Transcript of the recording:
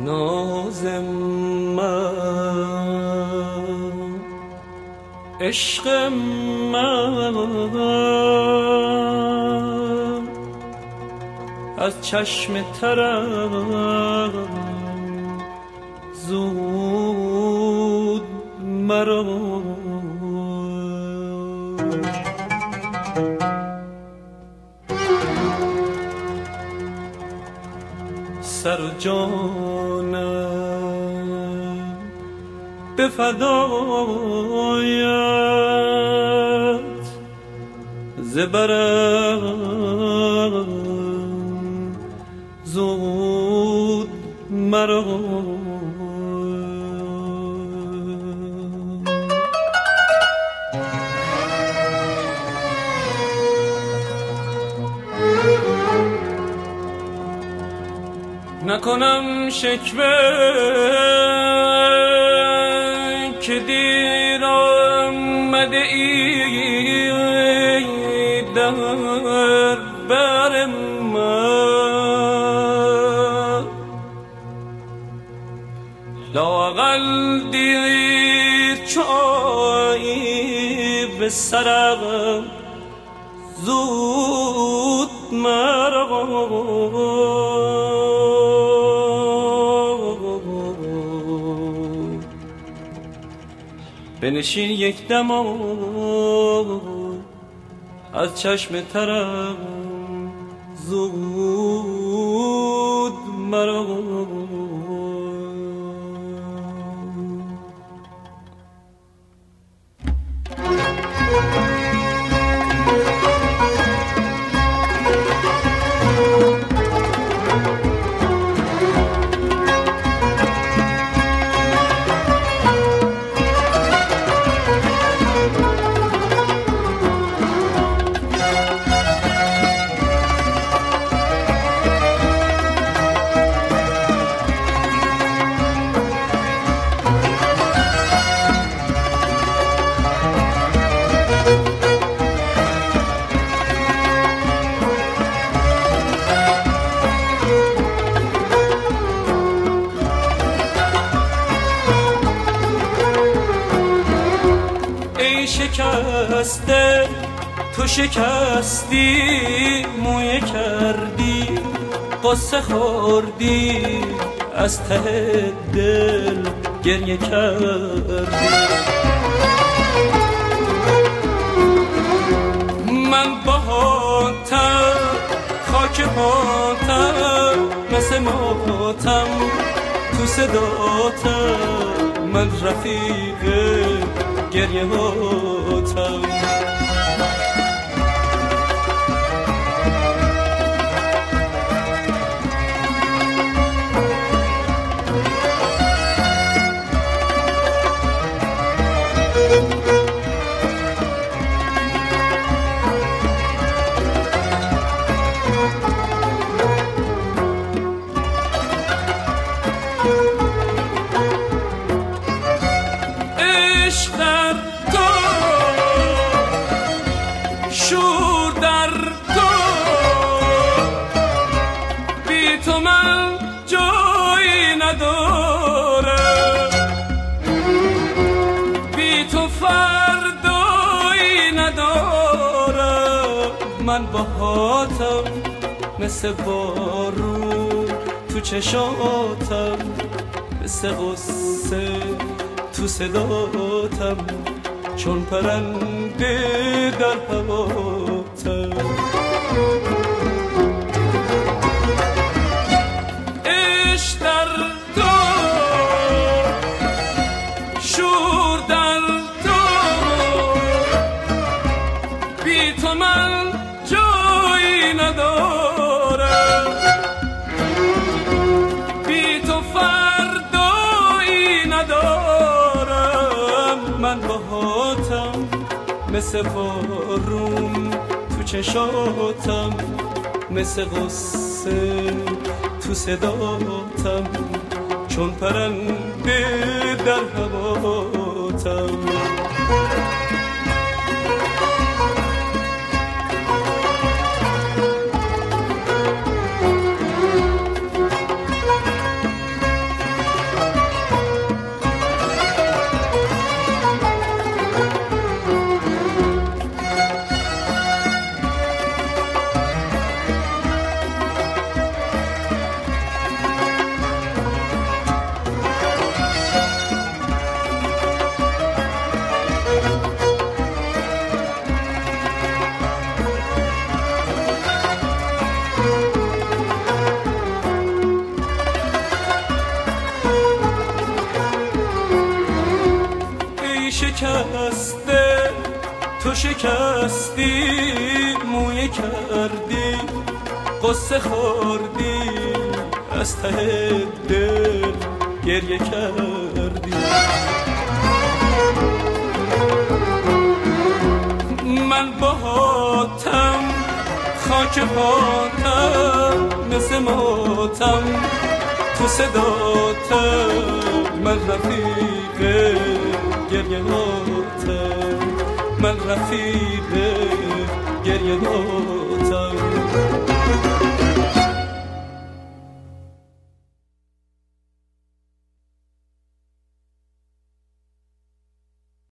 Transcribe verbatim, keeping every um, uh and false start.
ناز من، عشق من از چشم ترم زود مرا. سر و جانم به فدایت، زبرم زود مرا. نکنم شکوه که دیر آمده ای در بر من، لااقل دیر چایی به سرم زود مرا. بنشین یک دم از چشم ترم زود مرا. شکسته تو شکستی، مویه کردی قصه خوردی، از ته دل گریه کردی. من باهاتم خاک پاتم، مثل ماتم تو صداتم، من رفیق گریه هاتم. من باهاتم مثل بارون تو چشاتم، مثل غصه تو صداتم، چون پرنده در هواتم. عشق در تو، شور در تو، بی تو من جایی ندارم، بی تو فردایی ندارم. من باهاتم مثل بارون تو چشاتم، مثل غصه تو صداتم، چون پرنده در هواتم. شکسته تو شکستی مویه کردی قصه خوردی از ته دل گریه کردی من باهاتم خاک پاتم مثل ماتم تو صداتم من رفیق گریهاتم من رفیق گریهاتم